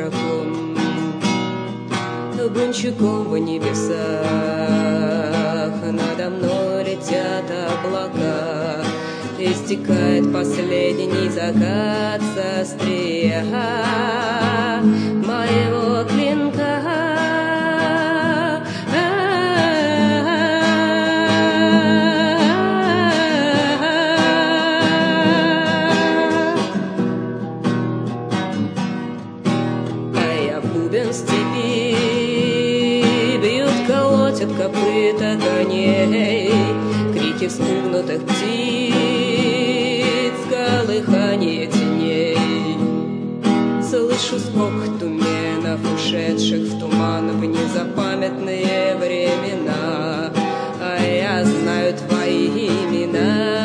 дракон. Бунчуком в небесах надо мной летят облака, истекает последний закат со острия моего клинка. Копыта коней, крики вспугнутых птиц, колыхание теней. Слышу скок туменов, ушедших в туман в незапамятные времена, а я знаю твои имена.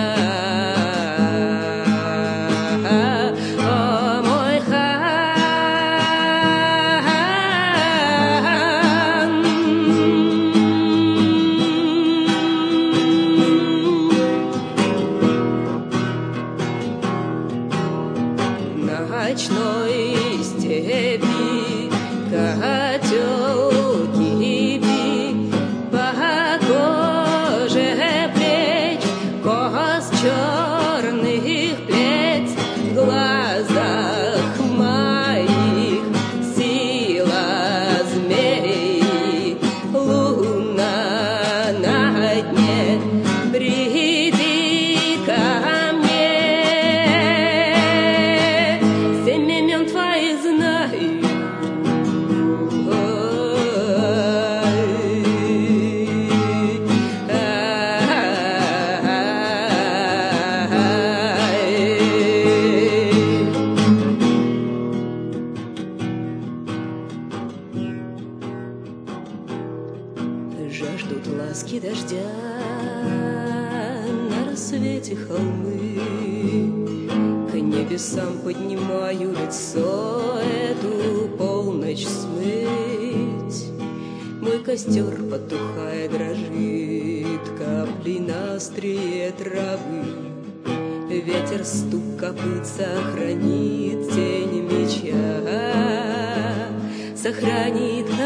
Ночной степи котел кипит, по коже плеч кос черных плеть, в глазах моих сила змей. Луна на дне, приди ко мне. Жаждут ласки дождя на рассвете холмы, к небесам поднимаю лицо, эту полночь смыть. Мой костер потухая дрожит, капли на острие травы. Ветер стук копыт сохранит тень меча, сохранит